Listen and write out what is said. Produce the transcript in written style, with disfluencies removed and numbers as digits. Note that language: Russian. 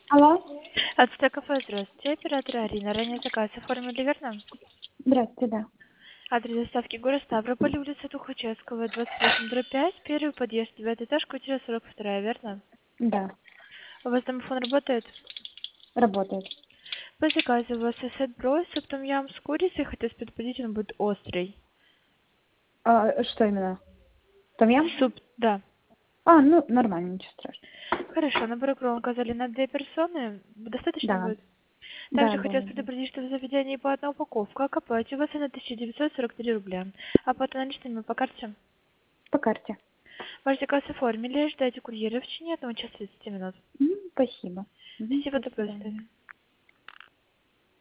Алло, От кафе, здравствуйте. Оператор Арина. Ранее заказ оформили, верно? здравствуйте, да. Адрес доставки город Ставрополь, улица Тухачевского, 28/5, первый подъезд, 9 этаж, квартира 42, верно? Да, У вас домофон работает? работает. По заказу у вас сосед бросит, том ям с курицей, хотя с предпочтительно будет острый. Что именно? Том-ям? Суп, да. Ну, нормально, ничего страшного. Хорошо, набор икру указали на 2 персоны. Достаточно Да, будет? да, Также да, хотелось да. предупредить, что в заведении по одной упаковке, как оплате у вас на 1943 рубля. Оплата наличными по карте. По карте. Ваш заказ оформили, ждайте курьера в течение 1 часа 30 минут. Спасибо. Спасибо, До до свидания. свидания.